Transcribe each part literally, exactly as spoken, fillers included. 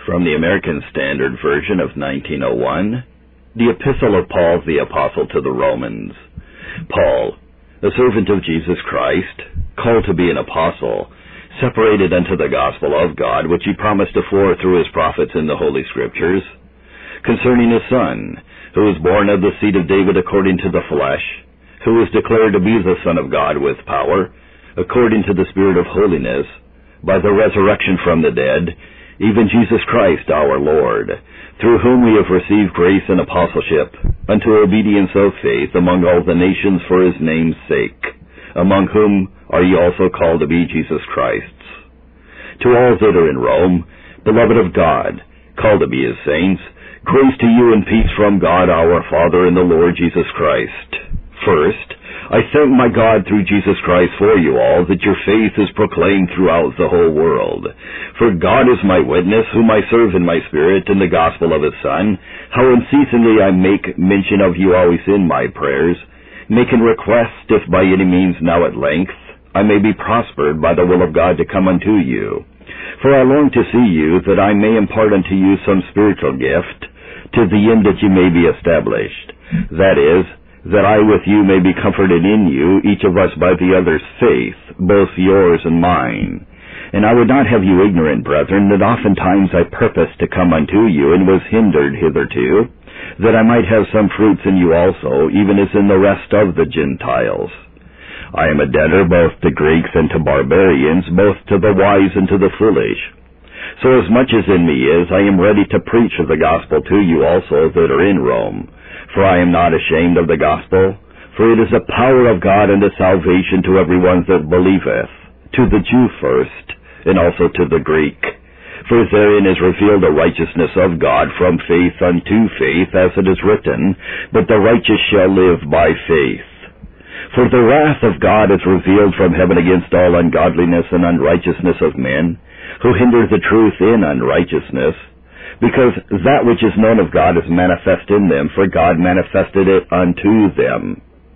From the American Standard Version of nineteen oh one, the Epistle of Paul the Apostle to the Romans. Paul, a servant of Jesus Christ, called to be an apostle, separated unto the gospel of God, which he promised afore through his prophets in the Holy Scriptures, concerning his Son, who was born of the seed of David according to the flesh, who was declared to be the Son of God with power, according to the Spirit of holiness, by the resurrection from the dead, even Jesus Christ our Lord, through whom we have received grace and apostleship, unto obedience of faith among all the nations for his name's sake, among whom are ye also called to be Jesus Christ's. To all that are in Rome, beloved of God, called to be his saints, grace to you and peace from God our Father and the Lord Jesus Christ. First, I thank my God through Jesus Christ for you all, that your faith is proclaimed throughout the whole world. For God is my witness, whom I serve in my spirit in the gospel of his Son, how unceasingly I make mention of you always in my prayers, making request, if by any means now at length I may be prospered by the will of God to come unto you. For I long to see you, that I may impart unto you some spiritual gift, to the end that ye may be established. That is, that I with you may be comforted in you, each of us by the other's faith, both yours and mine. And I would not have you ignorant, brethren, that oftentimes I purposed to come unto you, and was hindered hitherto, that I might have some fruits in you also, even as in the rest of the Gentiles. I am a debtor both to Greeks and to barbarians, both to the wise and to the foolish. So as much as in me is, I am ready to preach of the gospel to you also that are in Rome. For I am not ashamed of the gospel, for it is the power of God unto salvation to every one that believeth, to the Jew first, and also to the Greek. For therein is revealed the righteousness of God from faith unto faith, as it is written, but the righteous shall live by faith. For the wrath of God is revealed from heaven against all ungodliness and unrighteousness of men, who hinder the truth in unrighteousness, because that which is known of God is manifest in them, for God manifested it unto them.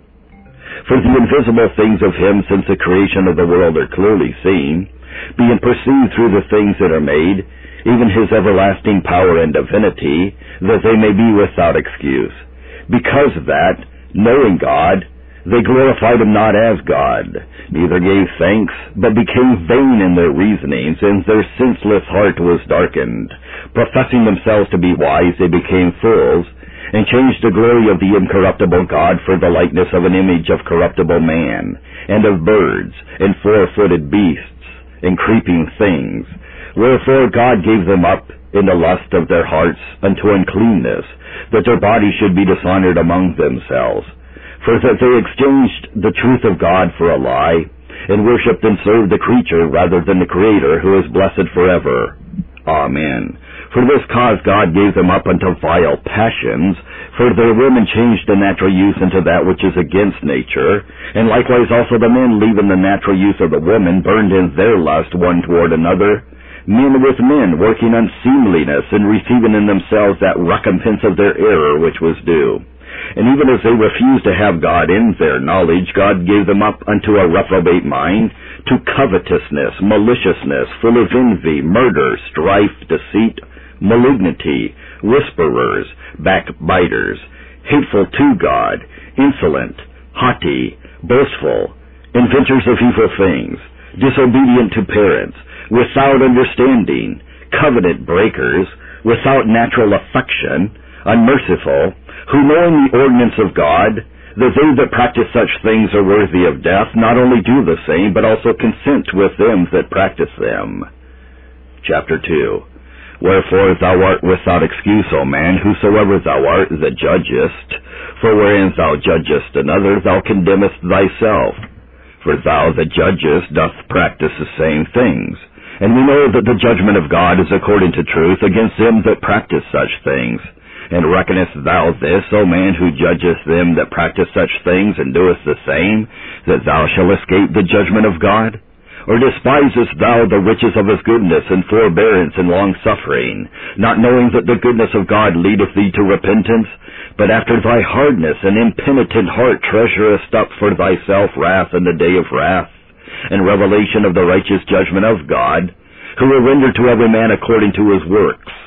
For the invisible things of him since the creation of the world are clearly seen, being perceived through the things that are made, even his everlasting power and divinity, that they may be without excuse. Because of that, knowing God, they glorified him not as God, neither gave thanks, but became vain in their reasonings, and their senseless heart was darkened. Professing themselves to be wise, they became fools, and changed the glory of the incorruptible God for the likeness of an image of corruptible man, and of birds, and four-footed beasts, and creeping things. Wherefore God gave them up in the lust of their hearts unto uncleanness, that their bodies should be dishonored among themselves. For that they exchanged the truth of God for a lie, and worshipped and served the creature rather than the Creator, who is blessed forever. Amen. For this cause God gave them up unto vile passions, for their women changed the natural use into that which is against nature, and likewise also the men, leaving the natural use of the woman, burned in their lust one toward another, men with men, working unseemliness, and receiving in themselves that recompense of their error which was due. And even as they refused to have God in their knowledge, God gave them up unto a reprobate mind, to covetousness, maliciousness, full of envy, murder, strife, deceit, malignity, whisperers, backbiters, hateful to God, insolent, haughty, boastful, inventors of evil things, disobedient to parents, without understanding, covenant breakers, without natural affection, unmerciful, who knowing the ordinance of God, that they that practice such things are worthy of death, not only do the same, but also consent with them that practice them. Chapter two. Wherefore thou art without excuse, O man, whosoever thou art that judgest. For wherein thou judgest another, thou condemnest thyself. For thou that judgest doth practice the same things. And we know that the judgment of God is according to truth against them that practice such things. And reckonest thou this, O man, who judgest them that practice such things, and doest the same, that thou shalt escape the judgment of God? Or despisest thou the riches of his goodness, and forbearance, and longsuffering, not knowing that the goodness of God leadeth thee to repentance? But after thy hardness and impenitent heart treasurest up for thyself wrath in the day of wrath, and revelation of the righteous judgment of God, who will render to every man according to his works.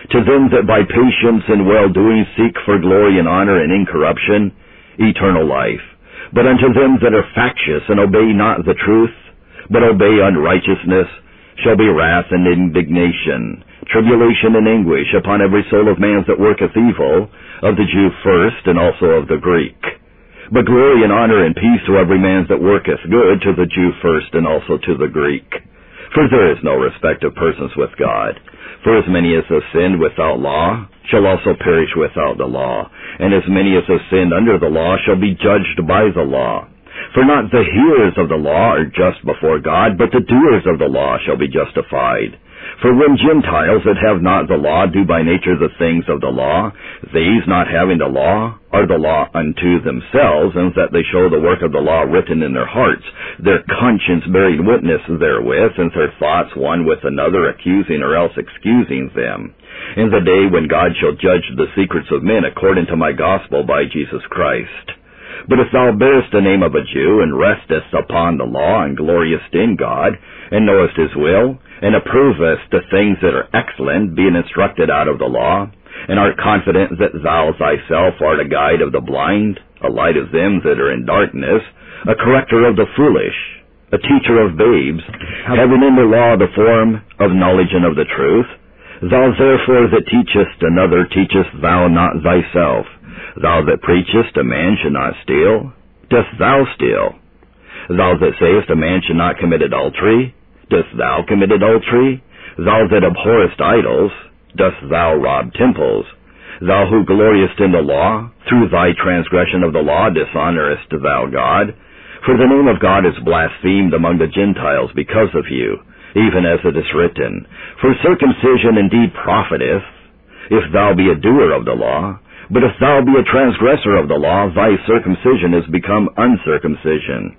To them that by patience and well-doing seek for glory and honor and incorruption, eternal life. But unto them that are factious and obey not the truth, but obey unrighteousness, shall be wrath and indignation, tribulation and anguish upon every soul of man that worketh evil, of the Jew first, and also of the Greek. But glory and honor and peace to every man that worketh good, to the Jew first, and also to the Greek. For there is no respect of persons with God. For as many as have sinned without law shall also perish without the law, and as many as have sinned under the law shall be judged by the law. For not the hearers of the law are just before God, but the doers of the law shall be justified. For when Gentiles that have not the law do by nature the things of the law, these not having the law are the law unto themselves, and that they show the work of the law written in their hearts, their conscience bearing witness therewith, and their thoughts one with another accusing or else excusing them. In the day when God shall judge the secrets of men according to my gospel by Jesus Christ. But if thou bearest the name of a Jew, and restest upon the law, and gloriest in God, and knowest his will, and approvest the things that are excellent, being instructed out of the law, and art confident that thou thyself art a guide of the blind, a light of them that are in darkness, a corrector of the foolish, a teacher of babes, having in the law the form of knowledge and of the truth, thou therefore that teachest another teachest thou not thyself. Thou that preachest a man should not steal, dost thou steal? Thou that sayest a man should not commit adultery, dost thou commit adultery? Thou that abhorrest idols, dost thou rob temples? Thou who gloriest in the law, through thy transgression of the law dishonorest thou God? For the name of God is blasphemed among the Gentiles because of you, even as it is written, For circumcision indeed profiteth, if thou be a doer of the law. But if thou be a transgressor of the law, thy circumcision is become uncircumcision.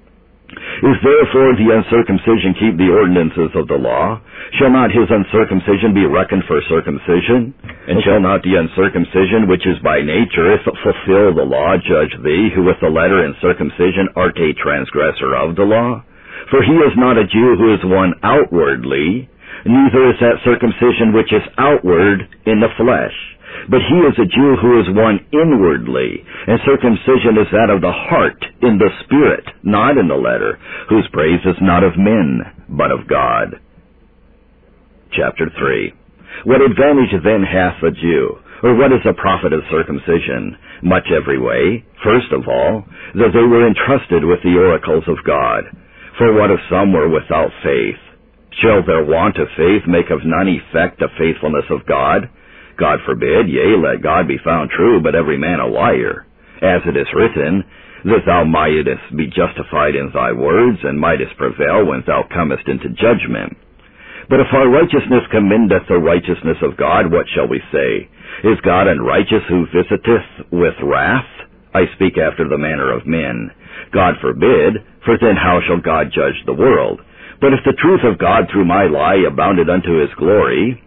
If therefore the uncircumcision keep the ordinances of the law, shall not his uncircumcision be reckoned for circumcision? And shall not the uncircumcision which is by nature, if it fulfill the law, judge thee, who with the letter in circumcision art a transgressor of the law? For he is not a Jew who is one outwardly, neither is that circumcision which is outward in the flesh. But he is a Jew who is one inwardly, and circumcision is that of the heart, in the spirit, not in the letter, whose praise is not of men, but of God. Chapter three. What advantage then hath a Jew, or what is the profit of circumcision? Much every way. First of all, that they were entrusted with the oracles of God. For what if some were without faith? Shall their want of faith make of none effect the faithfulness of God? God forbid, yea, let God be found true, but every man a liar. As it is written, that thou mightest be justified in thy words, and mightest prevail when thou comest into judgment. But if our righteousness commendeth the righteousness of God, what shall we say? Is God unrighteous who visiteth with wrath? I speak after the manner of men. God forbid, for then how shall God judge the world? But if the truth of God through my lie abounded unto his glory,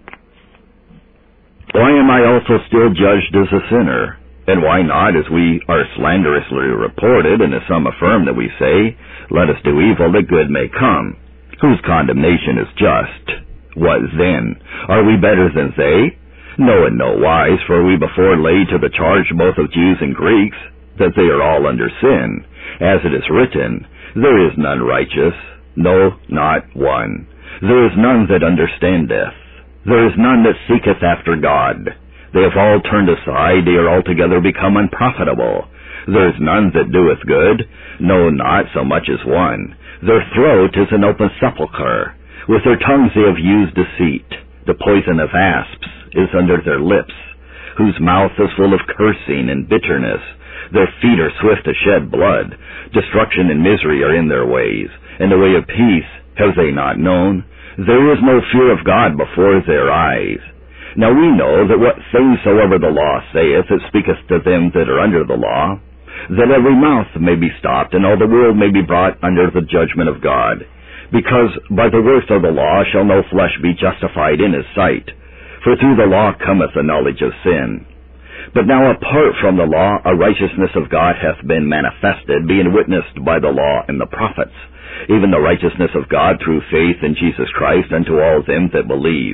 why am I also still judged as a sinner? And why not, as we are slanderously reported, and as some affirm that we say, Let us do evil that good may come, whose condemnation is just. What then? Are we better than they? No, in no wise, for we before laid to the charge both of Jews and Greeks, that they are all under sin. As it is written, There is none righteous, no, not one. There is none that understandeth. There is none that seeketh after God. They have all turned aside, they are altogether become unprofitable. There is none that doeth good, no, not so much as one. Their throat is an open sepulchre. With their tongues they have used deceit. The poison of asps is under their lips, whose mouth is full of cursing and bitterness. Their feet are swift to shed blood. Destruction and misery are in their ways, and the way of peace have they not known. There is no fear of God before their eyes. Now we know that what things soever the law saith, it speaketh to them that are under the law, that every mouth may be stopped, and all the world may be brought under the judgment of God. Because by the works of the law shall no flesh be justified in his sight, for through the law cometh the knowledge of sin. But now apart from the law, a righteousness of God hath been manifested, being witnessed by the law and the prophets, even the righteousness of God through faith in Jesus Christ unto all them that believe.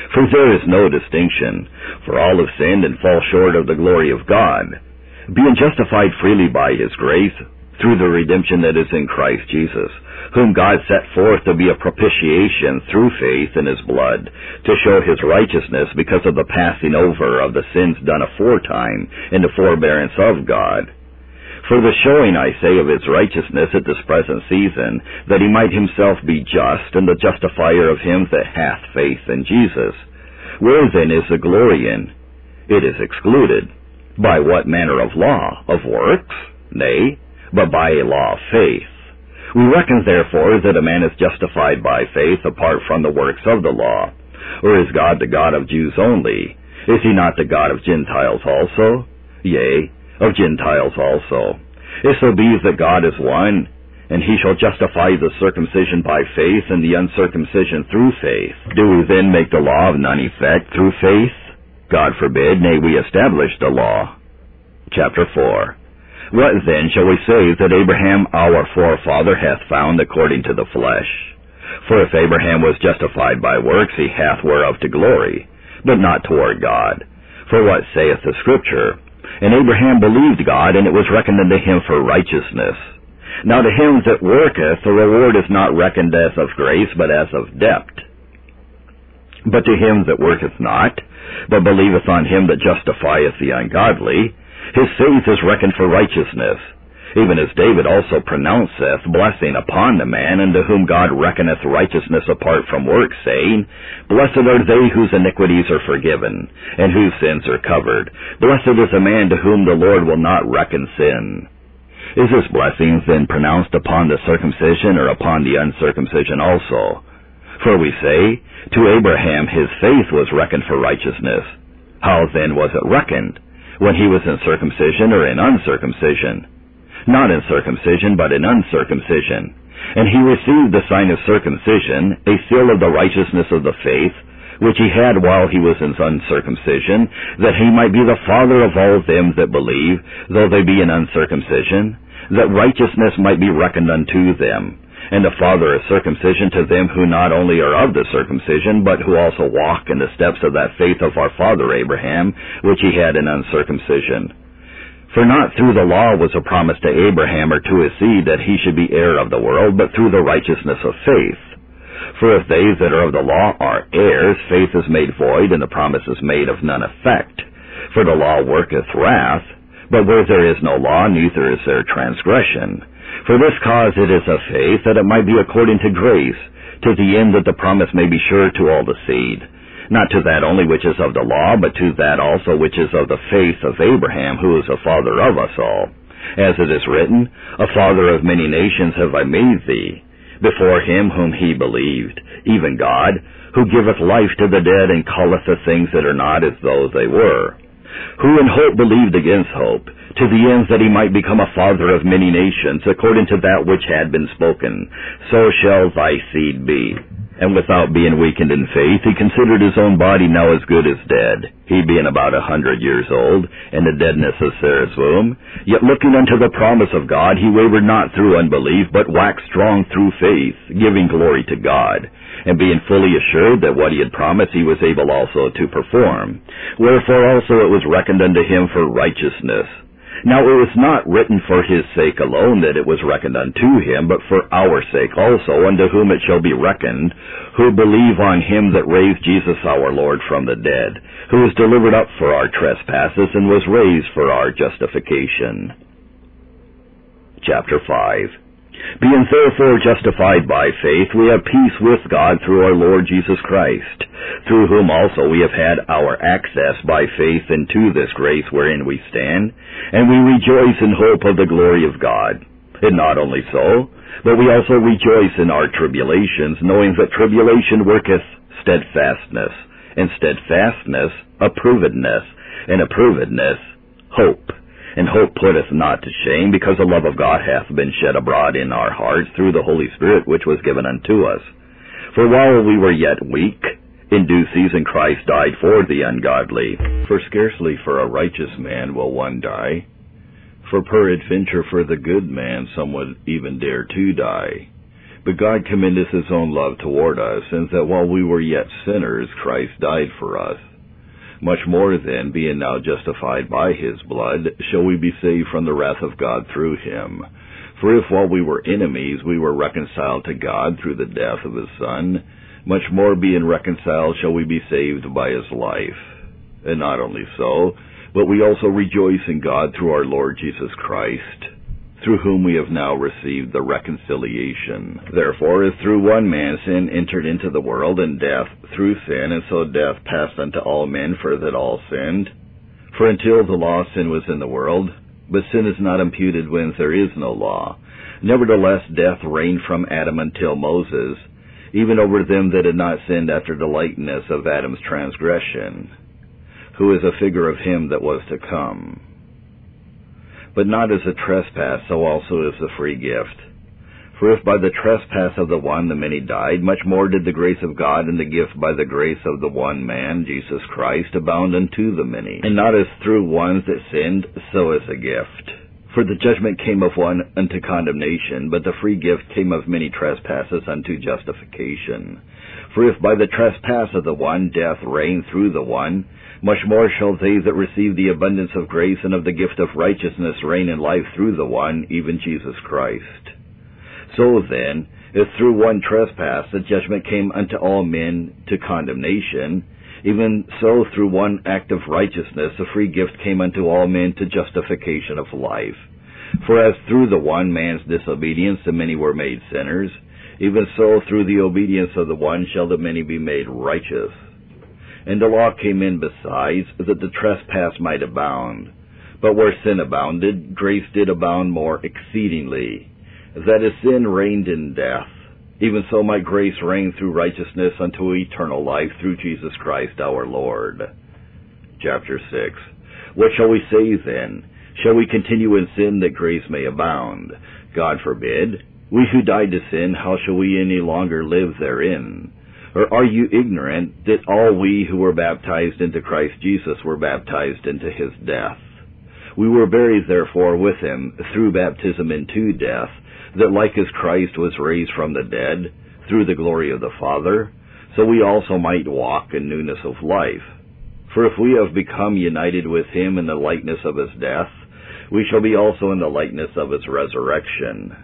For there is no distinction, for all have sinned and fall short of the glory of God, being justified freely by his grace, through the redemption that is in Christ Jesus, whom God set forth to be a propitiation through faith in his blood, to show his righteousness because of the passing over of the sins done aforetime in the forbearance of God. For the showing, I say, of his righteousness at this present season, that he might himself be just, and the justifier of him that hath faith in Jesus. Where then is the glory in? It is excluded. By what manner of law? Of works? Nay, but by a law of faith. We reckon therefore that a man is justified by faith apart from the works of the law. Or is God the God of Jews only? Is he not the God of Gentiles also? Yea, of Gentiles also. If so be that God is one, and he shall justify the circumcision by faith and the uncircumcision through faith, do we then make the law of none effect through faith? God forbid, nay, we establish the law. Chapter four. What then shall we say that Abraham our forefather hath found according to the flesh? For if Abraham was justified by works, he hath whereof to glory, but not toward God. For what saith the Scripture? And Abraham believed God, and it was reckoned unto him for righteousness. Now to him that worketh, the reward is not reckoned as of grace, but as of debt. But to him that worketh not, but believeth on him that justifieth the ungodly, his faith is reckoned for righteousness. Even as David also pronounceth blessing upon the man unto whom God reckoneth righteousness apart from works, saying, Blessed are they whose iniquities are forgiven, and whose sins are covered. Blessed is the man to whom the Lord will not reckon sin. Is this blessing then pronounced upon the circumcision, or upon the uncircumcision also? For we say, to Abraham his faith was reckoned for righteousness. How then was it reckoned? When he was in circumcision or in uncircumcision? Not in circumcision, but in uncircumcision. And he received the sign of circumcision, a seal of the righteousness of the faith, which he had while he was in uncircumcision, that he might be the father of all them that believe, though they be in uncircumcision, that righteousness might be reckoned unto them, and the father of circumcision to them who not only are of the circumcision, but who also walk in the steps of that faith of our father Abraham, which he had in uncircumcision. For not through the law was a promise to Abraham or to his seed that he should be heir of the world, but through the righteousness of faith. For if they that are of the law are heirs, faith is made void, and the promise is made of none effect. For the law worketh wrath, but where there is no law, neither is there transgression. For this cause it is of faith, that it might be according to grace, to the end that the promise may be sure to all the seed, not to that only which is of the law, but to that also which is of the faith of Abraham, who is a father of us all. As it is written, A father of many nations have I made thee, before him whom he believed, even God, who giveth life to the dead, and calleth the things that are not as though they were, who in hope believed against hope, to the end that he might become a father of many nations, according to that which had been spoken, so shall thy seed be. And without being weakened in faith, he considered his own body now as good as dead, he being about a hundred years old, and the deadness of Sarah's womb. Yet looking unto the promise of God, he wavered not through unbelief, but waxed strong through faith, giving glory to God, and being fully assured that what he had promised he was able also to perform. Wherefore also it was reckoned unto him for righteousness. Now it was not written for his sake alone that it was reckoned unto him, but for our sake also, unto whom it shall be reckoned, who believe on him that raised Jesus our Lord from the dead, who was delivered up for our trespasses, and was raised for our justification. Chapter five. Being therefore justified by faith, we have peace with God through our Lord Jesus Christ, through whom also we have had our access by faith into this grace wherein we stand, and we rejoice in hope of the glory of God. And not only so, but we also rejoice in our tribulations, knowing that tribulation worketh steadfastness, and steadfastness approvedness, and approvedness hope. And hope putteth not to shame, because the love of God hath been shed abroad in our hearts through the Holy Spirit which was given unto us. For while we were yet weak, in due season Christ died for the ungodly. For scarcely for a righteous man will one die, for peradventure for the good man some would even dare to die. But God commendeth his own love toward us, in that while we were yet sinners, Christ died for us. Much more then, being now justified by his blood, shall we be saved from the wrath of God through him. For if while we were enemies we were reconciled to God through the death of his Son, much more being reconciled shall we be saved by his life. And not only so, but we also rejoice in God through our Lord Jesus Christ, through whom we have now received the reconciliation. Therefore, as through one man sin entered into the world, and death through sin, and so death passed unto all men, for that all sinned. For until the law, sin was in the world, but sin is not imputed when there is no law. Nevertheless, death reigned from Adam until Moses, even over them that had not sinned after the likeness of Adam's transgression, who is a figure of him that was to come. But not as a trespass, so also is the free gift. For if by the trespass of the one the many died, much more did the grace of God and the gift by the grace of the one man, Jesus Christ, abound unto the many. And not as through one that sinned, so is a gift. For the judgment came of one unto condemnation, but the free gift came of many trespasses unto justification. For if by the trespass of the one death reigned through the one, much more shall they that receive the abundance of grace and of the gift of righteousness reign in life through the one, even Jesus Christ. So then, if through one trespass the judgment came unto all men to condemnation, even so through one act of righteousness the free gift came unto all men to justification of life. For as through the one man's disobedience the many were made sinners, even so through the obedience of the one shall the many be made righteous. And the law came in besides, that the trespass might abound. But where sin abounded, grace did abound more exceedingly, that as sin reigned in death, even so might grace reign through righteousness unto eternal life through Jesus Christ our Lord. Chapter six. What shall we say then? Shall we continue in sin that grace may abound? God forbid. We who died to sin, how shall we any longer live therein? Or are you ignorant that all we who were baptized into Christ Jesus were baptized into his death? We were buried therefore with him through baptism into death, that like as Christ was raised from the dead through the glory of the Father, so we also might walk in newness of life. For if we have become united with him in the likeness of his death, we shall be also in the likeness of his resurrection.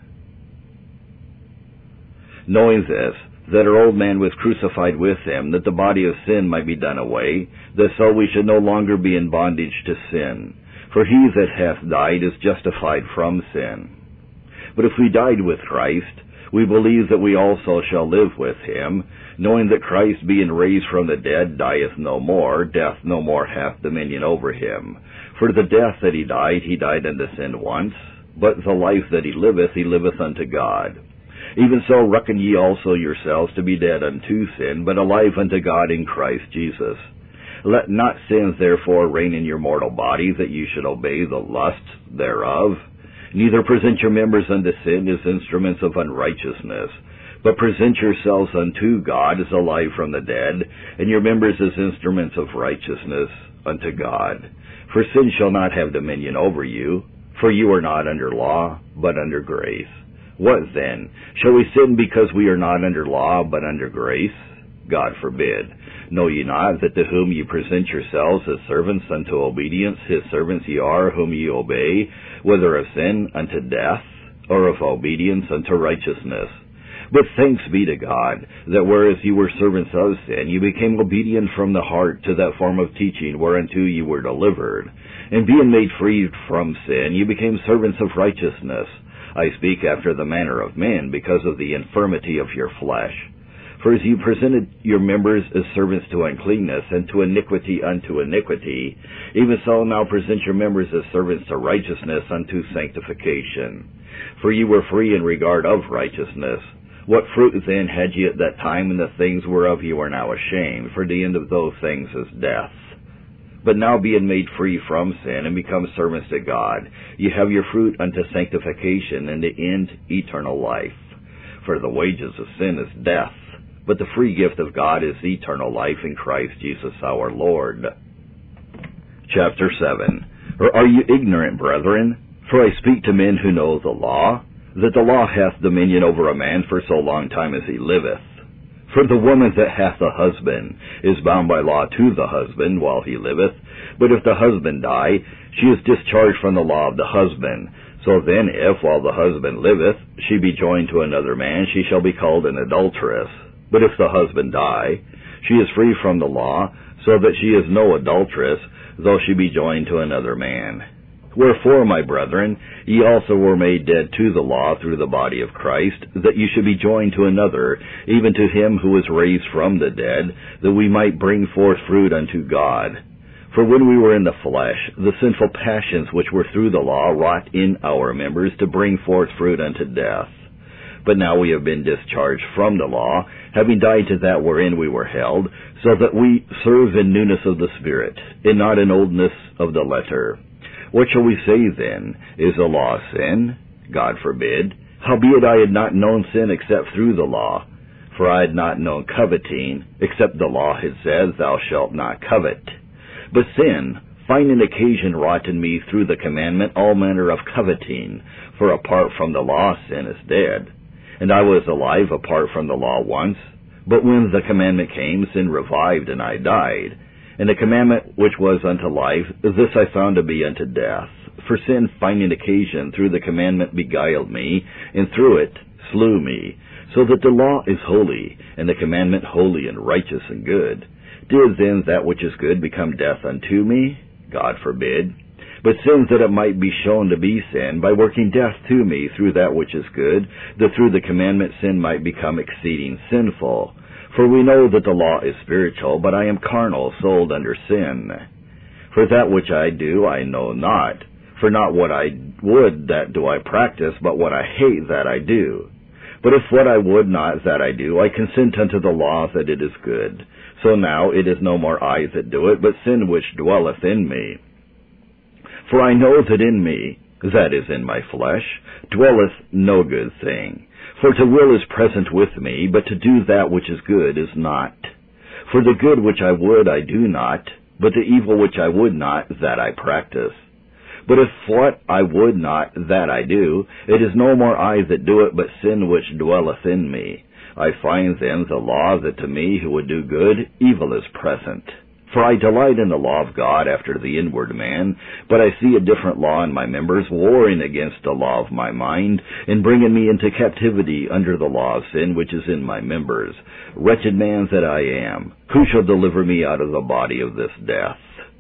Knowing this, that our old man was crucified with him, that the body of sin might be done away, that so we should no longer be in bondage to sin. For he that hath died is justified from sin. But if we died with Christ, we believe that we also shall live with him, knowing that Christ, being raised from the dead, dieth no more, death no more hath dominion over him. For the death that he died, he died unto sin once, but the life that he liveth, he liveth unto God. Even so reckon ye also yourselves to be dead unto sin, but alive unto God in Christ Jesus. Let not sin therefore reign in your mortal body, that you should obey the lusts thereof. Neither present your members unto sin as instruments of unrighteousness, but present yourselves unto God as alive from the dead, and your members as instruments of righteousness unto God. For sin shall not have dominion over you, for you are not under law, but under grace. What then? Shall we sin because we are not under law, but under grace? God forbid. Know ye not that to whom ye present yourselves as servants unto obedience, his servants ye are, whom ye obey, whether of sin unto death, or of obedience unto righteousness? But thanks be to God, that whereas ye were servants of sin, ye became obedient from the heart to that form of teaching whereunto ye were delivered. And being made free from sin, ye became servants of righteousness. I speak after the manner of men, because of the infirmity of your flesh. For as you presented your members as servants to uncleanness, and to iniquity unto iniquity, even so now present your members as servants to righteousness unto sanctification. For ye were free in regard of righteousness. What fruit then had ye at that time in the things whereof ye are now ashamed? For the end of those things is death. But now being made free from sin, and become servants to God, ye have your fruit unto sanctification, and the end eternal life. For the wages of sin is death, but the free gift of God is eternal life in Christ Jesus our Lord. Chapter seven. Or are you ignorant, brethren? For I speak to men who know the law, that the law hath dominion over a man for so long time as he liveth. For the woman that hath a husband is bound by law to the husband while he liveth, but if the husband die, she is discharged from the law of the husband. So then, if, while the husband liveth, she be joined to another man, she shall be called an adulteress. But if the husband die, she is free from the law, so that she is no adulteress, though she be joined to another man. Wherefore, my brethren, ye also were made dead to the law through the body of Christ, that ye should be joined to another, even to him who was raised from the dead, that we might bring forth fruit unto God. For when we were in the flesh, the sinful passions which were through the law wrought in our members to bring forth fruit unto death. But now we have been discharged from the law, having died to that wherein we were held, so that we serve in newness of the Spirit, and not in oldness of the letter. What shall we say then? Is the law sin? God forbid. Howbeit I had not known sin except through the law. For I had not known coveting, except the law had said, Thou shalt not covet. But sin, finding occasion, wrought in me through the commandment all manner of coveting. For apart from the law sin is dead. And I was alive apart from the law once. But when the commandment came, sin revived, and I died. And the commandment which was unto life, this I found to be unto death. For sin, finding occasion, through the commandment beguiled me, and through it slew me. So that the law is holy, and the commandment holy and righteous and good. Did then that which is good become death unto me? God forbid. But sin, that it might be shown to be sin, by working death to me through that which is good, that through the commandment sin might become exceeding sinful. For we know that the law is spiritual, but I am carnal, sold under sin. For that which I do I know not. For not what I would that do I practice, but what I hate that I do. But if what I would not that I do, I consent unto the law that it is good. So now it is no more I that do it, but sin which dwelleth in me. For I know that in me, that is in my flesh, dwelleth no good thing. For to will is present with me, but to do that which is good is not. For the good which I would I do not, but the evil which I would not, that I practice. But if what I would not, that I do, it is no more I that do it, but sin which dwelleth in me. I find then the law that to me who would do good, evil is present. For I delight in the law of God after the inward man, but I see a different law in my members, warring against the law of my mind, and bringing me into captivity under the law of sin which is in my members. Wretched man that I am, who shall deliver me out of the body of this death?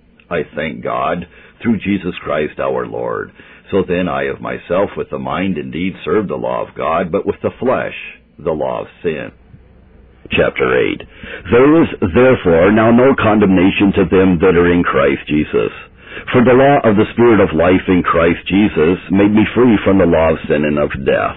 I thank God, through Jesus Christ our Lord. So then I of myself with the mind indeed serve the law of God, but with the flesh the law of sin. Chapter eight. There is therefore now no condemnation to them that are in Christ Jesus. For the law of the Spirit of life in Christ Jesus made me free from the law of sin and of death.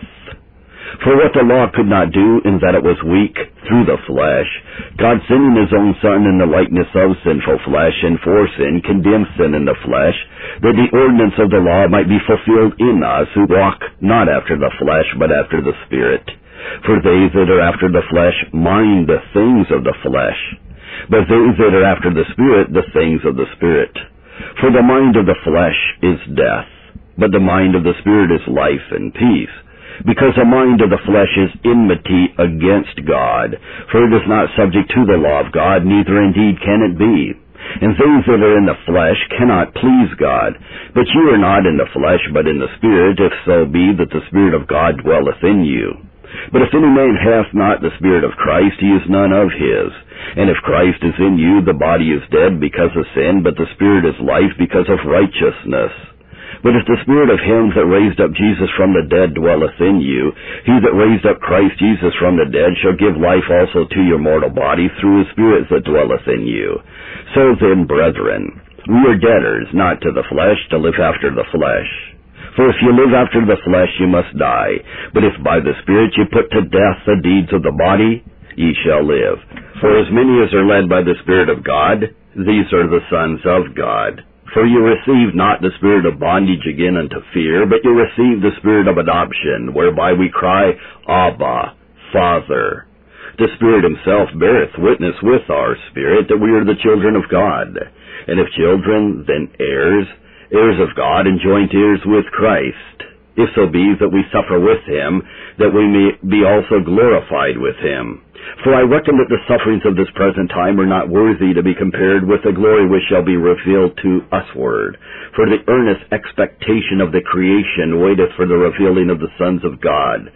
For what the law could not do, in that it was weak through the flesh, God sending his own Son in the likeness of sinful flesh, and for sin condemned sin in the flesh, that the ordinance of the law might be fulfilled in us, who walk not after the flesh, but after the Spirit. For they that are after the flesh mind the things of the flesh, but they that are after the Spirit the things of the Spirit. For the mind of the flesh is death, but the mind of the Spirit is life and peace. Because the mind of the flesh is enmity against God, for it is not subject to the law of God, neither indeed can it be. And things that are in the flesh cannot please God. But you are not in the flesh, but in the Spirit, if so be that the Spirit of God dwelleth in you. But if any man hath not the Spirit of Christ, he is none of his. And if Christ is in you, the body is dead because of sin, but the Spirit is life because of righteousness. But if the Spirit of him that raised up Jesus from the dead dwelleth in you, he that raised up Christ Jesus from the dead shall give life also to your mortal body through his Spirit that dwelleth in you. So then, brethren, we are debtors, not to the flesh, to live after the flesh. For if you live after the flesh, you must die. But if by the Spirit you put to death the deeds of the body, ye shall live. For as many as are led by the Spirit of God, these are the sons of God. For you receive not the spirit of bondage again unto fear, but you receive the Spirit of adoption, whereby we cry, Abba, Father. The Spirit himself beareth witness with our spirit that we are the children of God. And if children, then heirs, heirs of God, and joint heirs with Christ, if so be that we suffer with him, that we may be also glorified with him. For I reckon that the sufferings of this present time are not worthy to be compared with the glory which shall be revealed to usward. For the earnest expectation of the creation waiteth for the revealing of the sons of God.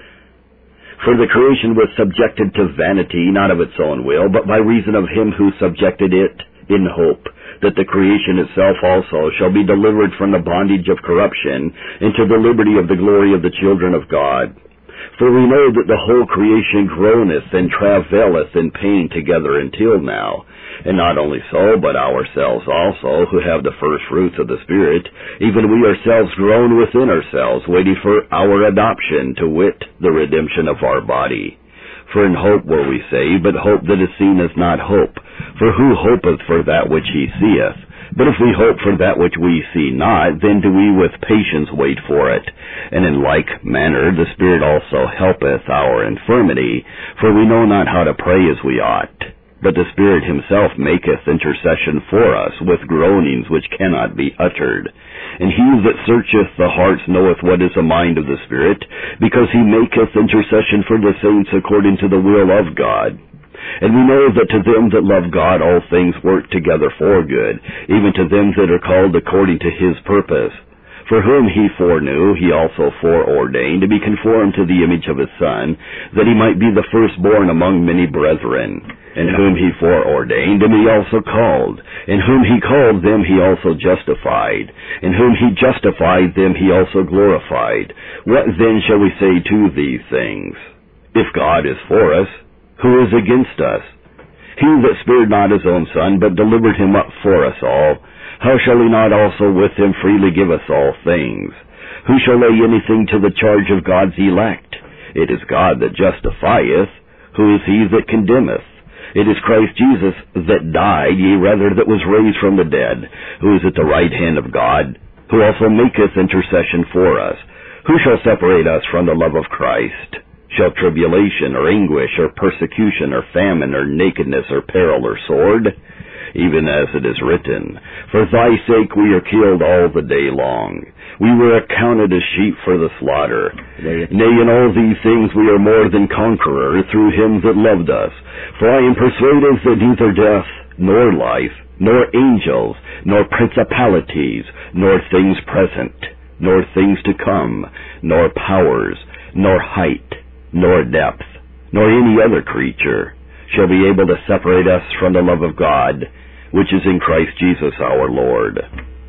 For the creation was subjected to vanity, not of its own will, but by reason of him who subjected it, in hope that the creation itself also shall be delivered from the bondage of corruption into the liberty of the glory of the children of God. For we know that the whole creation groaneth and travaileth in pain together until now. And not only so, but ourselves also, who have the first fruits of the Spirit, even we ourselves groan within ourselves, waiting for our adoption, to wit, the redemption of our body. For in hope were we saved, but hope that is seen is not hope. For who hopeth for that which he seeth? But if we hope for that which we see not, then do we with patience wait for it. And in like manner the Spirit also helpeth our infirmity, for we know not how to pray as we ought. But the Spirit himself maketh intercession for us with groanings which cannot be uttered. And he that searcheth the hearts knoweth what is the mind of the Spirit, because he maketh intercession for the saints according to the will of God. And we know that to them that love God all things work together for good, even to them that are called according to his purpose. For whom he foreknew, he also foreordained to be conformed to the image of his Son, that he might be the firstborn among many brethren. And whom he foreordained, them he also called. And whom he called, them he also justified. And whom he justified, them he also glorified. What then shall we say to these things? If God is for us, who is against us? He that spared not his own Son, but delivered him up for us all, how shall he not also with him freely give us all things? Who shall lay anything to the charge of God's elect? It is God that justifieth. Who is he that condemneth? It is Christ Jesus that died, yea, rather that was raised from the dead, who is at the right hand of God, who also maketh intercession for us. Who shall separate us from the love of Christ? Shall tribulation, or anguish, or persecution, or famine, or nakedness, or peril, or sword? Even as it is written, For thy sake we are killed all the day long. We were accounted as sheep for the slaughter. Nay, in all these things we are more than conquerors through him that loved us. For I am persuaded that neither death, nor life, nor angels, nor principalities, nor things present, nor things to come, nor powers, nor height, nor depth, nor any other creature shall be able to separate us from the love of God, which is in Christ Jesus our Lord.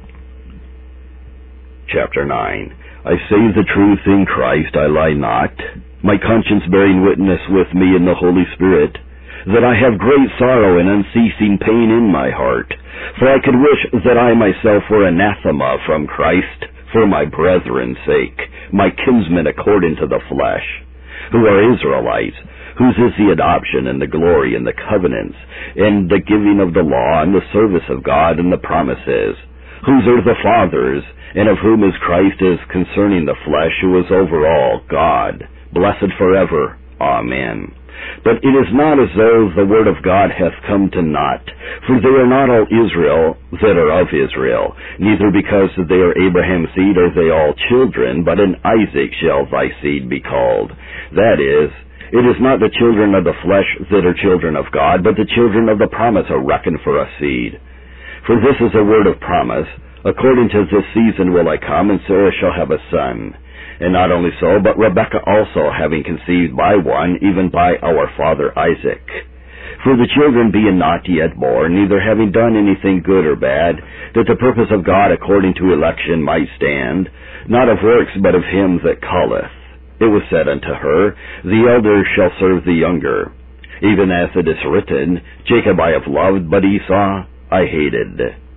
Chapter nine. I say the truth in Christ, I lie not, my conscience bearing witness with me in the Holy Spirit, that I have great sorrow and unceasing pain in my heart. For I could wish that I myself were anathema from Christ, for my brethren's sake, my kinsmen according to the flesh, who are Israelites, whose is the adoption and the glory and the covenants, and the giving of the law and the service of God and the promises, whose are the fathers, and of whom is Christ is concerning the flesh, who is over all, God, blessed forever. Amen. But it is not as though the word of God hath come to naught, for they are not all Israel that are of Israel, neither because they are Abraham's seed are they all children, but in Isaac shall thy seed be called. That is, it is not the children of the flesh that are children of God, but the children of the promise are reckoned for a seed. For this is a word of promise, according to this season will I come, and Sarah shall have a son. And not only so, but Rebekah also, having conceived by one, even by our father Isaac. For the children being not yet born, neither having done anything good or bad, that the purpose of God according to election might stand, not of works, but of him that calleth. It was said unto her, The elder shall serve the younger. Even as it is written, Jacob I have loved, but Esau I hated.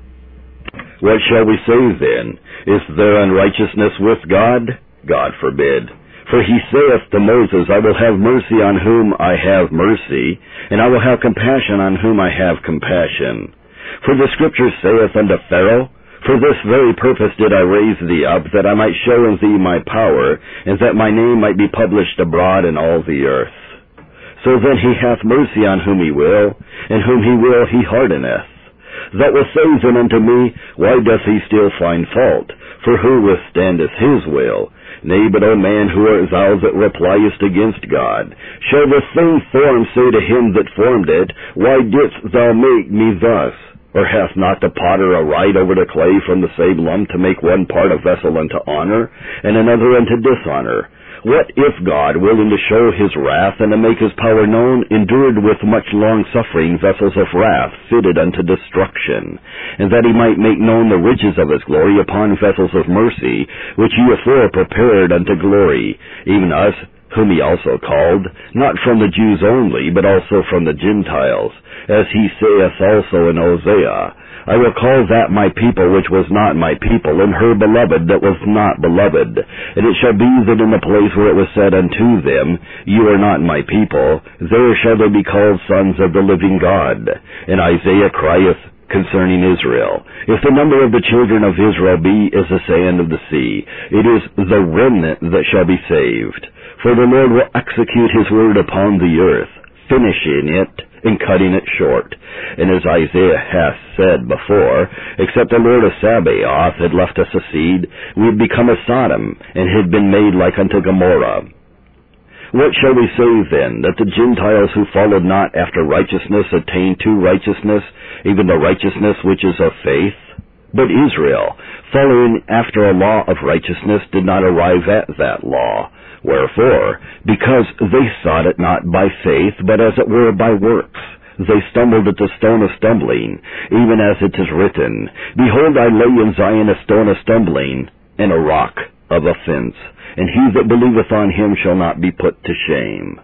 What shall we say then? Is there unrighteousness with God? God forbid. For he saith to Moses, I will have mercy on whom I have mercy, and I will have compassion on whom I have compassion. For the Scripture saith unto Pharaoh, For this very purpose did I raise thee up, that I might show in thee my power, and that my name might be published abroad in all the earth. So then he hath mercy on whom he will, and whom he will he hardeneth. That will say then unto me, Why doth he still find fault? For who withstandeth his will? Nay, but, O man, who art thou that repliest against God? Shall the same form say to him that formed it, Why didst thou make me thus? Or hath not the potter a right over the clay from the same lump to make one part a vessel unto honor, and another unto dishonor? What if God, willing to show his wrath and to make his power known, endured with much long-suffering vessels of wrath fitted unto destruction, and that he might make known the riches of his glory upon vessels of mercy, which he afore prepared unto glory, even us, whom he also called, not from the Jews only, but also from the Gentiles, as he saith also in Hosea, I will call that my people which was not my people, and her beloved that was not beloved. And it shall be that in the place where it was said unto them, You are not my people, there shall they be called sons of the living God. And Isaiah crieth concerning Israel, If the number of the children of Israel be as the sand of the sea, it is the remnant that shall be saved. For the Lord will execute his word upon the earth, finishing it and cutting it short. And as Isaiah hath said before, except the Lord of Sabaoth had left us a seed, we had become as Sodom, and had been made like unto Gomorrah. What shall we say then, that the Gentiles who followed not after righteousness attained to righteousness, even the righteousness which is of faith? But Israel, following after a law of righteousness, did not arrive at that law. Wherefore, because they sought it not by faith, but as it were by works, they stumbled at the stone of stumbling, even as it is written, Behold, I lay in Zion a stone of stumbling, and a rock of offense, and he that believeth on him shall not be put to shame.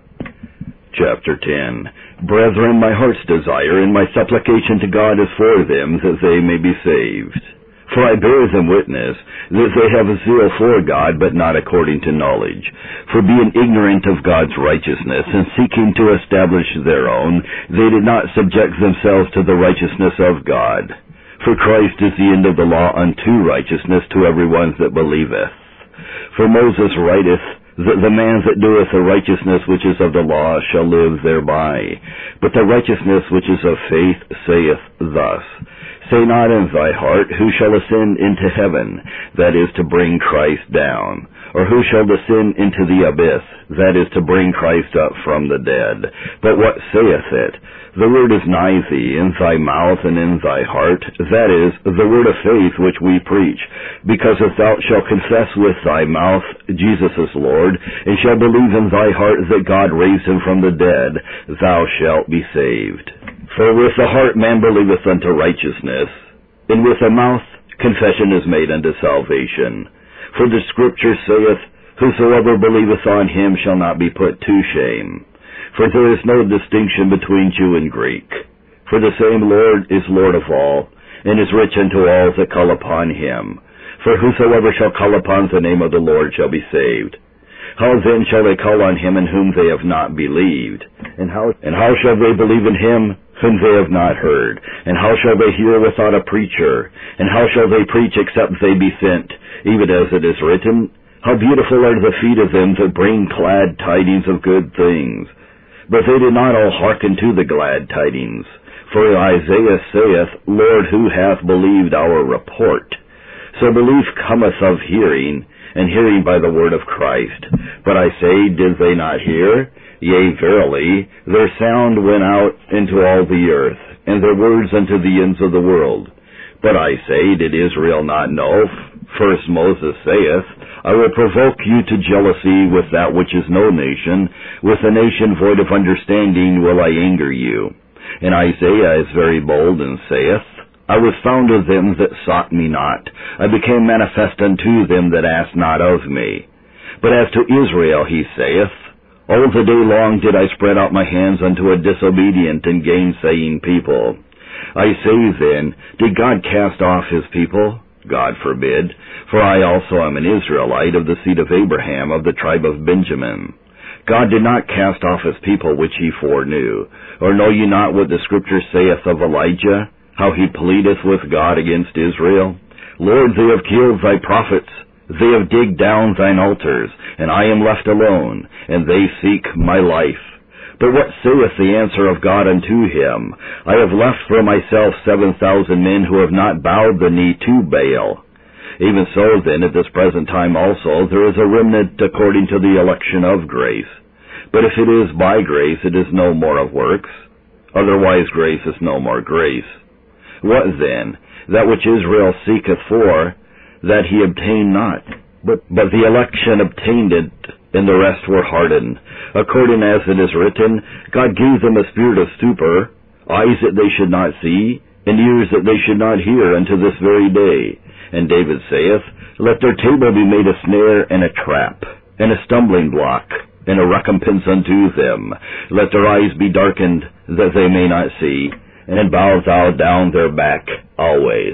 Chapter ten. Brethren, my heart's desire and my supplication to God is for them, that they may be saved. For I bear them witness, that they have a zeal for God, but not according to knowledge. For being ignorant of God's righteousness, and seeking to establish their own, they did not subject themselves to the righteousness of God. For Christ is the end of the law unto righteousness to every one that believeth. For Moses writeth, that the man that doeth the righteousness which is of the law shall live thereby. But the righteousness which is of faith saith thus, Say not in thy heart, Who shall ascend into heaven, that is to bring Christ down, or who shall descend into the abyss, that is to bring Christ up from the dead. But what saith it? The word is nigh thee, in thy mouth and in thy heart, that is, the word of faith which we preach. Because if thou shalt confess with thy mouth Jesus is Lord, and shalt believe in thy heart that God raised him from the dead, thou shalt be saved. For with the heart man believeth unto righteousness, and with the mouth confession is made unto salvation. For the Scripture saith, Whosoever believeth on him shall not be put to shame. For there is no distinction between Jew and Greek. For the same Lord is Lord of all, and is rich unto all that call upon him. For whosoever shall call upon the name of the Lord shall be saved. How then shall they call on him in whom they have not believed? And how, and how shall they believe in him whom they have not heard? And how shall they hear without a preacher? And how shall they preach except they be sent? Even as it is written, How beautiful are the feet of them that bring glad tidings of good things. But they did not all hearken to the glad tidings. For Isaiah saith, Lord, who hath believed our report? So belief cometh of hearing, and hearing by the word of Christ. But I say, did they not hear? Yea, verily, their sound went out into all the earth, and their words unto the ends of the world. But I say, did Israel not know? First Moses saith, I will provoke you to jealousy with that which is no nation, with a nation void of understanding will I anger you. And Isaiah is very bold, and saith, I was found of them that sought me not. I became manifest unto them that asked not of me. But as to Israel, he saith, All the day long did I spread out my hands unto a disobedient and gainsaying people. I say then, did God cast off his people? God forbid. For I also am an Israelite of the seed of Abraham, of the tribe of Benjamin. God did not cast off his people which he foreknew. Or know ye not what the Scripture saith of Elijah, how he pleadeth with God against Israel? Lord, they have killed thy prophets, they have digged down thine altars, and I am left alone, and they seek my life. But what saith the answer of God unto him? I have left for myself seven thousand men who have not bowed the knee to Baal. Even so, then, at this present time also, there is a remnant according to the election of grace. But if it is by grace, it is no more of works. Otherwise grace is no more grace. What then? That which Israel seeketh for, that he obtained not. But, but the election obtained it, and the rest were hardened. According as it is written, God gave them a spirit of stupor, eyes that they should not see, and ears that they should not hear unto this very day. And David saith, Let their table be made a snare and a trap, and a stumbling block, and a recompense unto them. Let their eyes be darkened, that they may not see, and bow thou down their back always.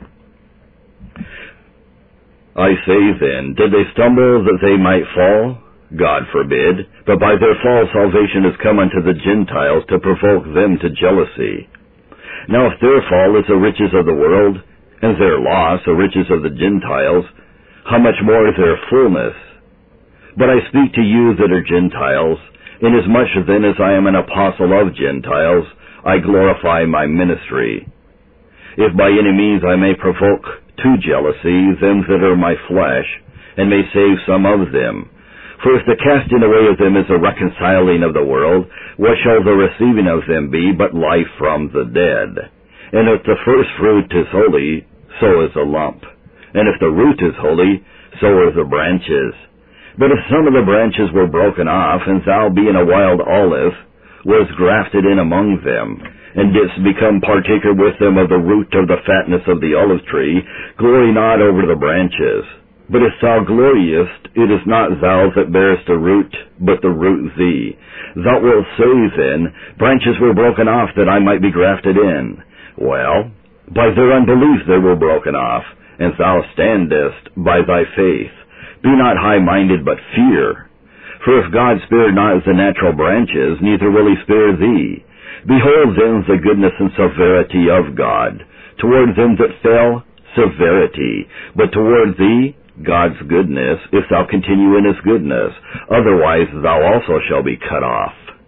I say then, did they stumble that they might fall? God forbid. But by their fall salvation is come unto the Gentiles to provoke them to jealousy. Now if their fall is the riches of the world, and their loss the riches of the Gentiles, how much more their fullness? But I speak to you that are Gentiles, inasmuch then as I am an apostle of Gentiles, I glorify my ministry. If by any means I may provoke to jealousy them that are my flesh, and may save some of them. For if the casting away of them is the reconciling of the world, what shall the receiving of them be but life from the dead? And if the first fruit is holy, so is the lump. And if the root is holy, so are the branches. But if some of the branches were broken off, and thou being a wild olive, was grafted in among them, and didst become partaker with them of the root of the fatness of the olive tree, glory not over the branches. But if thou gloriest, it is not thou that bearest the root, but the root thee. Thou wilt say then, branches were broken off that I might be grafted in. Well, by their unbelief they were broken off, and thou standest by thy faith. Be not high-minded, but fear. For if God spared not the natural branches, neither will he spare thee. Behold then the goodness and severity of God. Toward them that fell, severity, but toward thee, God's goodness, if thou continue in his goodness. Otherwise thou also shalt be cut off.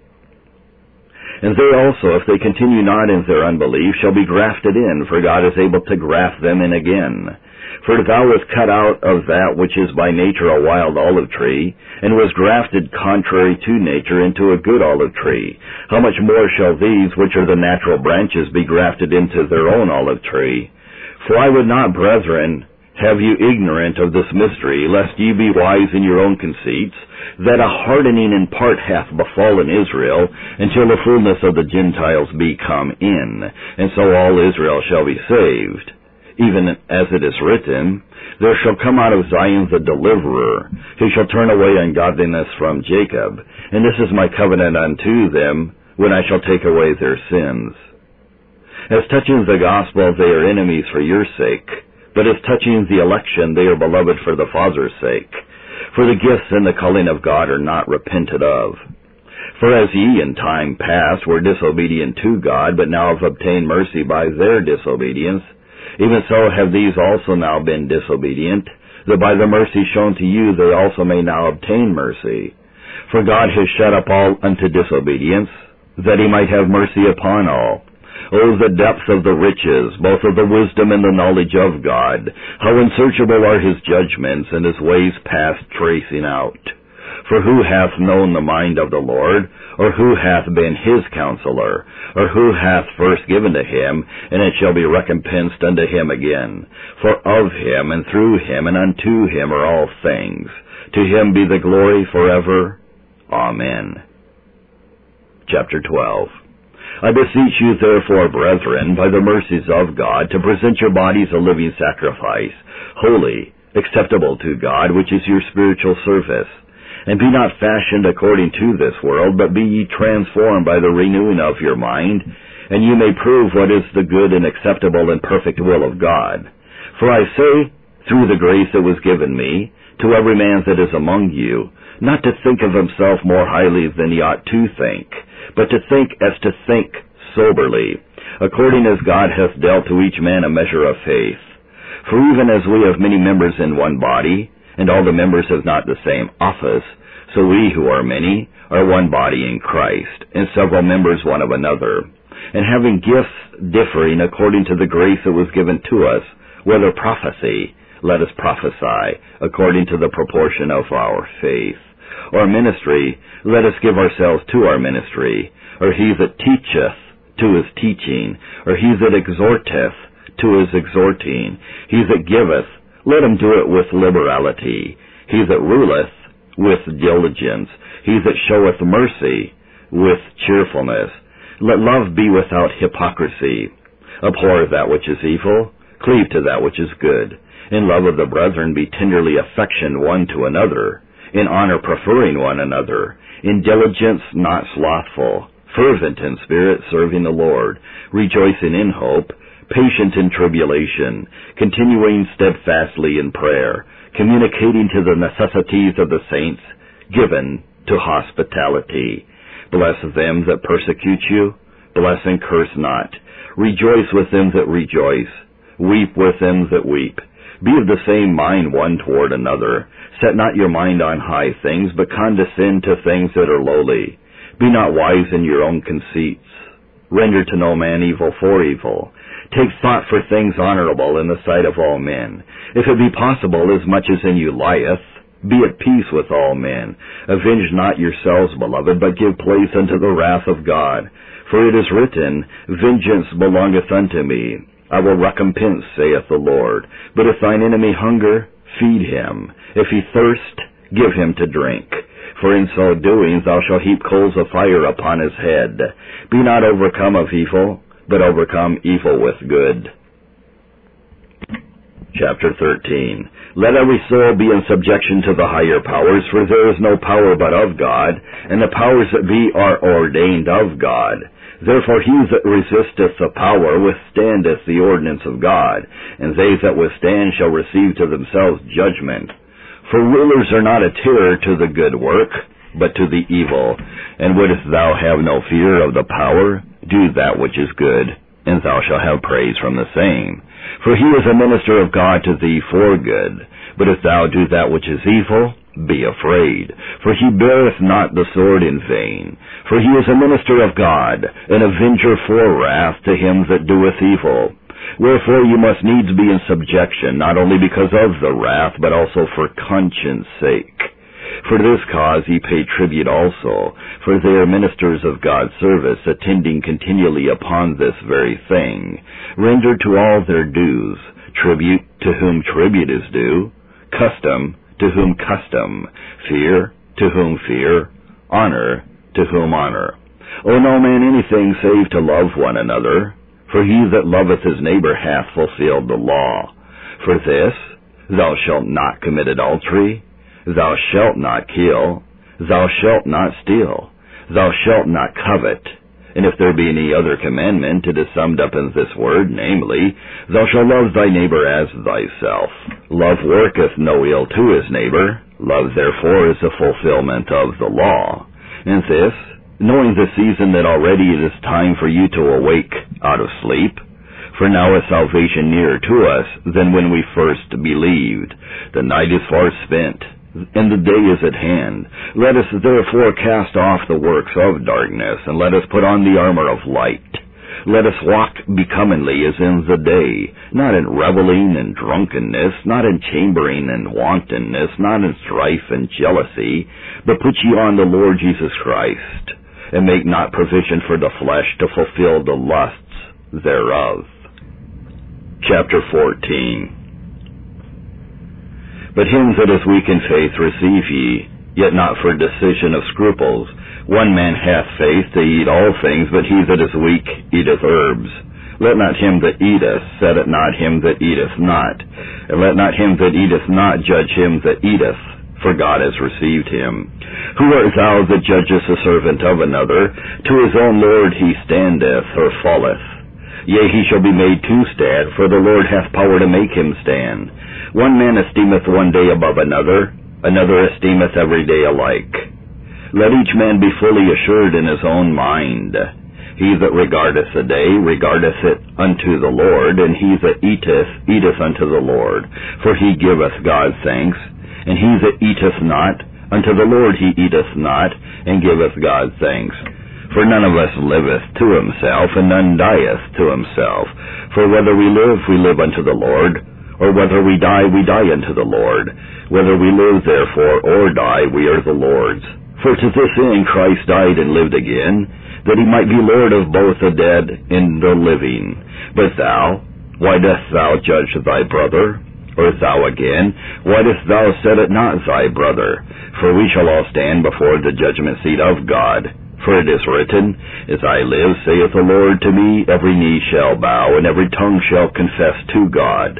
And they also, if they continue not in their unbelief, shall be grafted in, for God is able to graft them in again. For thou wast cut out of that which is by nature a wild olive tree, and was grafted contrary to nature into a good olive tree. How much more shall these, which are the natural branches, be grafted into their own olive tree? For I would not, brethren, have you ignorant of this mystery, lest ye be wise in your own conceits, that a hardening in part hath befallen Israel, until the fullness of the Gentiles be come in, and so all Israel shall be saved. Even as it is written, There shall come out of Zion the deliverer, who shall turn away ungodliness from Jacob, and this is my covenant unto them, when I shall take away their sins. As touching the gospel, they are enemies for your sake, but as touching the election, they are beloved for the Father's sake. For the gifts and the calling of God are not repented of. For as ye in time past were disobedient to God, but now have obtained mercy by their disobedience, even so have these also now been disobedient, that by the mercy shown to you they also may now obtain mercy. For God has shut up all unto disobedience, that he might have mercy upon all. O the depth of the riches, both of the wisdom and the knowledge of God! How unsearchable are his judgments, and his ways past tracing out! For who hath known the mind of the Lord? Or who hath been his counselor? Or who hath first given to him, and it shall be recompensed unto him again? For of him, and through him, and unto him are all things. To him be the glory forever. Amen. Chapter twelve. I beseech you therefore, brethren, by the mercies of God, to present your bodies a living sacrifice, holy, acceptable to God, which is your spiritual service. And be not fashioned according to this world, but be ye transformed by the renewing of your mind, and ye may prove what is the good and acceptable and perfect will of God. For I say, through the grace that was given me, to every man that is among you, not to think of himself more highly than he ought to think, but to think as to think soberly, according as God hath dealt to each man a measure of faith. For even as we have many members in one body, and all the members have not the same office, so we who are many are one body in Christ, and several members one of another, and having gifts differing according to the grace that was given to us, whether prophecy, let us prophesy, according to the proportion of our faith. Or ministry, let us give ourselves to our ministry. Or he that teacheth, to his teaching. Or he that exhorteth, to his exhorting. He that giveth, let him do it with liberality. He that ruleth, with diligence. He that showeth mercy, with cheerfulness. Let love be without hypocrisy. Abhor that which is evil, cleave to that which is good. In love of the brethren be tenderly affectioned one to another, in honor preferring one another, in diligence not slothful, fervent in spirit serving the Lord, rejoicing in hope, patient in tribulation, continuing steadfastly in prayer, communicating to the necessities of the saints, given to hospitality. Bless them that persecute you, bless and curse not. Rejoice with them that rejoice, weep with them that weep. Be of the same mind one toward another. Set not your mind on high things, but condescend to things that are lowly. Be not wise in your own conceits. Render to no man evil for evil. Take thought for things honorable in the sight of all men. If it be possible, as much as in you lieth, be at peace with all men. Avenge not yourselves, beloved, but give place unto the wrath of God. For it is written, Vengeance belongeth unto me. I will recompense, saith the Lord. But if thine enemy hunger, feed him. If he thirst, give him to drink. For in so doing thou shalt heap coals of fire upon his head. Be not overcome of evil, but overcome evil with good. Chapter thirteen. Let every soul be in subjection to the higher powers, for there is no power but of God, and the powers that be are ordained of God. Therefore he that resisteth the power withstandeth the ordinance of God, and they that withstand shall receive to themselves judgment. For rulers are not a terror to the good work, but to the evil. And wouldst thou have no fear of the power, do that which is good, and thou shalt have praise from the same. For he is a minister of God to thee for good. But if thou do that which is evil, be afraid, for he beareth not the sword in vain. For he is a minister of God, an avenger for wrath to him that doeth evil. Wherefore you must needs be in subjection, not only because of the wrath, but also for conscience sake. For this cause ye pay tribute also, for they are ministers of God's service, attending continually upon this very thing. Render to all their dues, tribute to whom tribute is due, custom to whom custom, fear to whom fear, honor to whom honor. Owe no man anything save to love one another, for he that loveth his neighbor hath fulfilled the law. For this, thou shalt not commit adultery, thou shalt not kill, thou shalt not steal, thou shalt not covet. And if there be any other commandment, it is summed up in this word, namely, thou shalt love thy neighbor as thyself. Love worketh no ill to his neighbor. Love therefore is the fulfillment of the law. And this, knowing the season that already it is time for you to awake out of sleep. For now is salvation nearer to us than when we first believed. The night is far spent, and the day is at hand. Let us therefore cast off the works of darkness, and let us put on the armor of light. Let us walk becomingly as in the day, not in reveling and drunkenness, not in chambering and wantonness, not in strife and jealousy, but put ye on the Lord Jesus Christ, and make not provision for the flesh to fulfill the lusts thereof. Chapter fourteen. But him that is weak in faith receive ye, yet not for decision of scruples. One man hath faith to eat all things, but he that is weak eateth herbs. Let not him that eateth set it not him that eateth not, and let not him that eateth not judge him that eateth, for God has received him. Who art thou that judgest a servant of another? To his own Lord he standeth or falleth. Yea, he shall be made to stand, for the Lord hath power to make him stand. One man esteemeth one day above another, another esteemeth every day alike. Let each man be fully assured in his own mind. He that regardeth a day regardeth it unto the Lord, and he that eateth eateth unto the Lord, for he giveth God thanks. And he that eateth not, unto the Lord he eateth not, and giveth God thanks. For none of us liveth to himself, and none dieth to himself. For whether we live, we live unto the Lord, or whether we die, we die unto the Lord. Whether we live, therefore, or die, we are the Lord's. For to this end Christ died and lived again, that he might be Lord of both the dead and the living. But thou, why dost thou judge thy brother? Or thou again, why dost thou set it not thy brother? For we shall all stand before the judgment seat of God. For it is written, As I live, saith the Lord to me, every knee shall bow, and every tongue shall confess to God.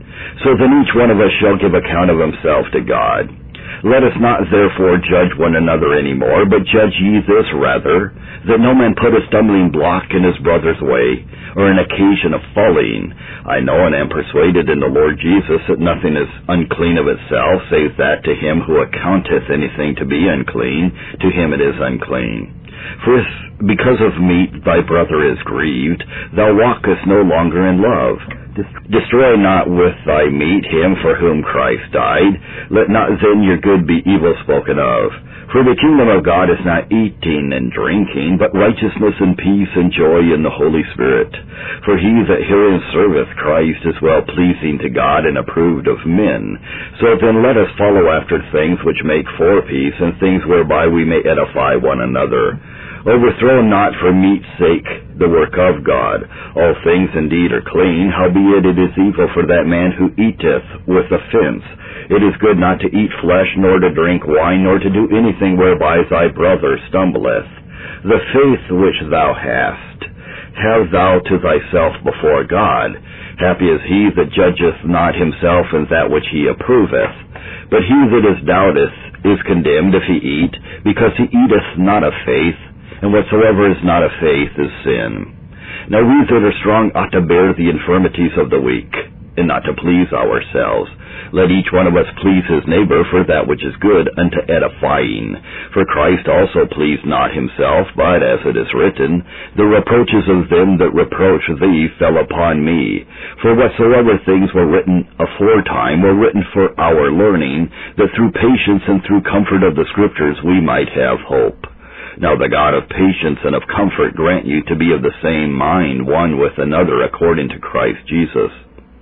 So then each one of us shall give account of himself to God. Let us not therefore judge one another any more, but judge ye this rather, that no man put a stumbling block in his brother's way, or an occasion of falling. I know and am persuaded in the Lord Jesus that nothing is unclean of itself, save that to him who accounteth anything to be unclean, to him it is unclean. For if because of meat thy brother is grieved, thou walkest no longer in love. Destroy not with thy meat him for whom Christ died. Let not then your good be evil spoken of. For the kingdom of God is not eating and drinking, but righteousness and peace and joy in the Holy Spirit. For he that herein serveth Christ is well pleasing to God and approved of men. So then let us follow after things which make for peace, and things whereby we may edify one another. Overthrow not for meat's sake the work of God. All things indeed are clean, howbeit it is evil for that man who eateth with offense. It is good not to eat flesh, nor to drink wine, nor to do anything whereby thy brother stumbleth. The faith which thou hast, have thou to thyself before God. Happy is he that judgeth not himself in that which he approveth. But he that is doubteth is condemned if he eat, because he eateth not of faith, and whatsoever is not of faith is sin. Now we that are strong ought to bear the infirmities of the weak, and not to please ourselves. Let each one of us please his neighbor for that which is good unto edifying. For Christ also pleased not himself, but, as it is written, the reproaches of them that reproach thee fell upon me. For whatsoever things were written aforetime were written for our learning, that through patience and through comfort of the Scriptures we might have hope. Now the God of patience and of comfort grant you to be of the same mind one with another according to Christ Jesus,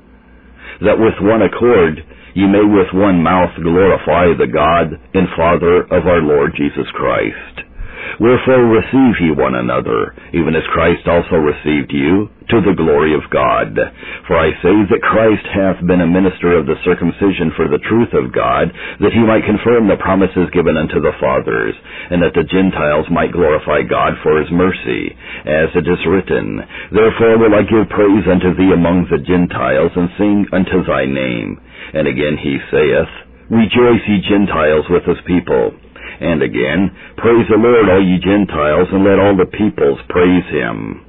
that with one accord ye may with one mouth glorify the God and Father of our Lord Jesus Christ. Wherefore receive ye one another, even as Christ also received you, to the glory of God. For I say that Christ hath been a minister of the circumcision for the truth of God, that he might confirm the promises given unto the fathers, and that the Gentiles might glorify God for his mercy. As it is written, Therefore will I give praise unto thee among the Gentiles, and sing unto thy name. And again he saith, Rejoice, ye Gentiles, with his people. And again, Praise the Lord, all ye Gentiles, and let all the peoples praise him.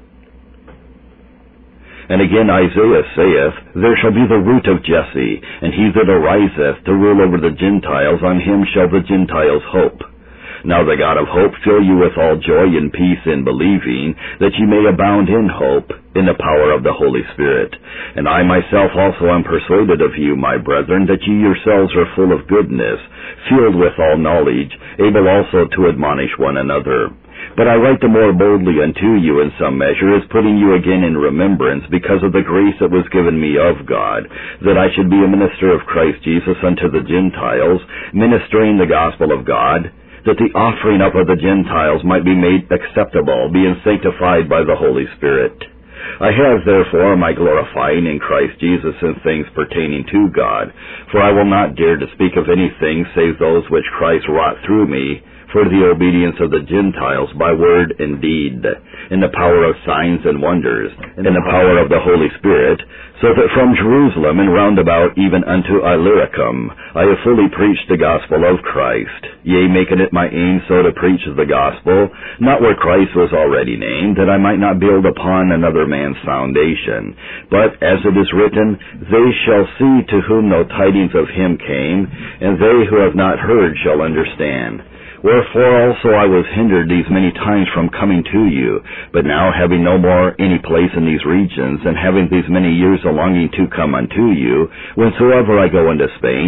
And again Isaiah saith, There shall be the root of Jesse, and he that ariseth to rule over the Gentiles, on him shall the Gentiles hope. Now the God of hope fill you with all joy and peace in believing, that ye may abound in hope, in the power of the Holy Spirit. And I myself also am persuaded of you, my brethren, that ye yourselves are full of goodness, filled with all knowledge, able also to admonish one another. But I write the more boldly unto you in some measure, as putting you again in remembrance, because of the grace that was given me of God, that I should be a minister of Christ Jesus unto the Gentiles, ministering the gospel of God, that the offering up of the Gentiles might be made acceptable, being sanctified by the Holy Spirit. I have therefore my glorifying in Christ Jesus in things pertaining to God, for I will not dare to speak of anything save those which Christ wrought through me, for the obedience of the Gentiles by word and deed, in the power of signs and wonders, in the power of the Holy Spirit, so that from Jerusalem and round about even unto Illyricum I have fully preached the gospel of Christ, yea, making it my aim so to preach the gospel, not where Christ was already named, that I might not build upon another man's foundation. But, as it is written, They shall see to whom no tidings of him came, and they who have not heard shall understand. Wherefore also I was hindered these many times from coming to you, but now having no more any place in these regions, and having these many years a longing to come unto you, whensoever I go into Spain,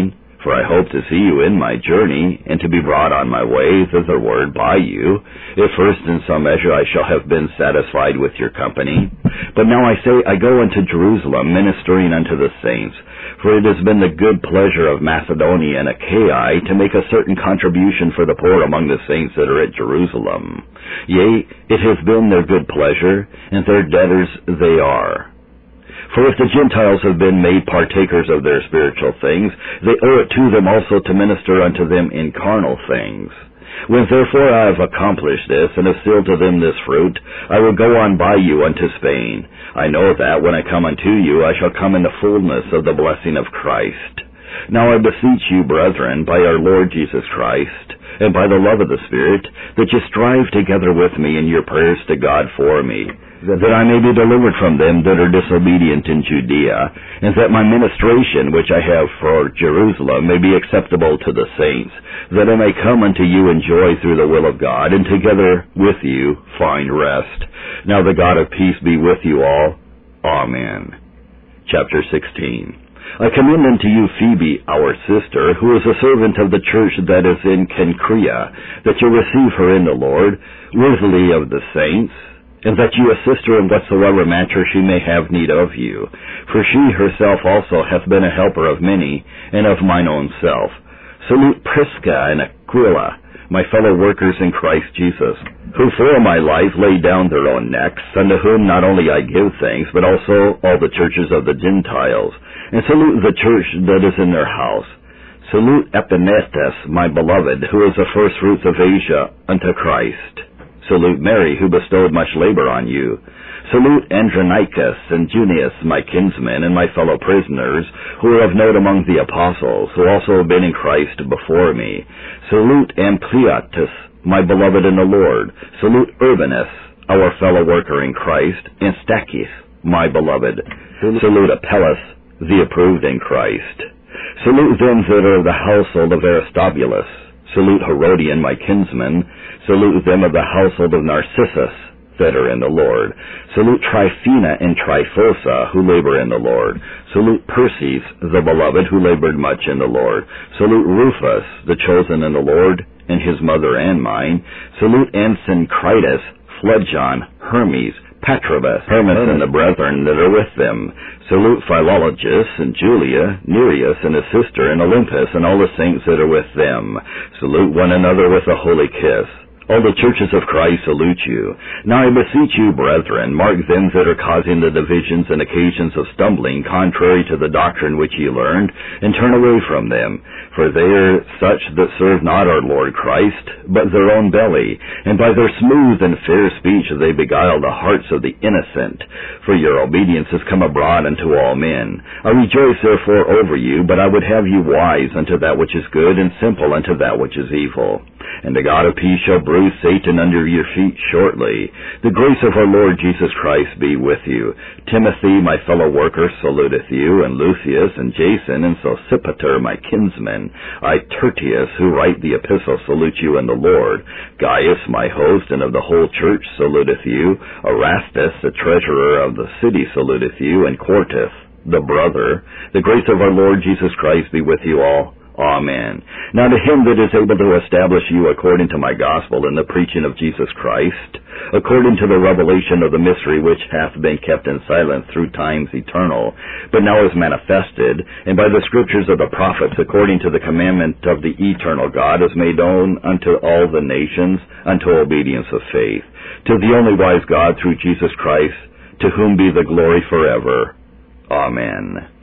For I hope to see you in my journey, and to be brought on my way thitherward by you, if first in some measure I shall have been satisfied with your company. But now I say, I go unto Jerusalem, ministering unto the saints, for it has been the good pleasure of Macedonia and Achaia to make a certain contribution for the poor among the saints that are at Jerusalem. Yea, it has been their good pleasure, and their debtors they are. For if the Gentiles have been made partakers of their spiritual things, they owe it to them also to minister unto them in carnal things. When therefore I have accomplished this, and have sealed to them this fruit, I will go on by you unto Spain. I know that when I come unto you, I shall come in the fullness of the blessing of Christ. Now I beseech you, brethren, by our Lord Jesus Christ, and by the love of the Spirit, that you strive together with me in your prayers to God for me, that I may be delivered from them that are disobedient in Judea, and that my ministration which I have for Jerusalem may be acceptable to the saints, that I may come unto you in joy through the will of God, and together with you find rest. Now the God of peace be with you all. Amen. Chapter sixteen. I commend unto you Phoebe, our sister, who is a servant of the church that is in Cenchrea, that you receive her in the Lord, worthily of the saints, and that you assist her in whatsoever matter she may have need of you. For she herself also hath been a helper of many, and of mine own self. Salute Prisca and Aquila, my fellow workers in Christ Jesus, who for my life laid down their own necks, unto whom not only I give thanks, but also all the churches of the Gentiles. And salute the church that is in their house. Salute Epanetus, my beloved, who is the first fruits of Asia unto Christ. Salute Mary, who bestowed much labor on you. Salute Andronicus and Junius, my kinsmen, and my fellow prisoners, who are of note among the apostles, who also have been in Christ before me. Salute Ampliatus, my beloved in the Lord. Salute Urbanus, our fellow worker in Christ, and Stachys, my beloved. Salute Apelles, the approved in Christ. Salute them that are of the household of Aristobulus. Salute Herodian, my kinsman. Salute them of the household of Narcissus, that are in the Lord. Salute Tryphena and Tryphosa, who labor in the Lord. Salute Perses, the beloved, who labored much in the Lord. Salute Rufus, the chosen in the Lord, and his mother and mine. Salute Asyncritus, Phlegon, Hermes, Patrobas, Hermas, and the brethren that are with them. Salute Philologus and Julia, Nereus and his sister, and Olympus, and all the saints that are with them. Salute one another with a holy kiss. All the churches of Christ salute you. Now I beseech you, brethren, mark them that are causing the divisions and occasions of stumbling, contrary to the doctrine which ye learned, and turn away from them. For they are such that serve not our Lord Christ, but their own belly, and by their smooth and fair speech they beguile the hearts of the innocent. For your obedience is come abroad unto all men. I rejoice therefore over you, but I would have you wise unto that which is good, and simple unto that which is evil. And the God of peace shall bruise Satan under your feet shortly. The grace of our Lord Jesus Christ be with you. Timothy, my fellow worker, saluteth you, and Lucius, and Jason, and Sosipater, my kinsmen. I, Tertius, who write the epistle, salute you in the Lord. Gaius, my host, and of the whole church, saluteth you. Erastus, the treasurer of the city, saluteth you, and Quartus, the brother. The grace of our Lord Jesus Christ be with you all. Amen. Now to him that is able to establish you according to my gospel in the preaching of Jesus Christ, according to the revelation of the mystery which hath been kept in silence through times eternal, but now is manifested, and by the scriptures of the prophets, according to the commandment of the eternal God, is made known unto all the nations, unto obedience of faith, to the only wise God through Jesus Christ, to whom be the glory forever. Amen.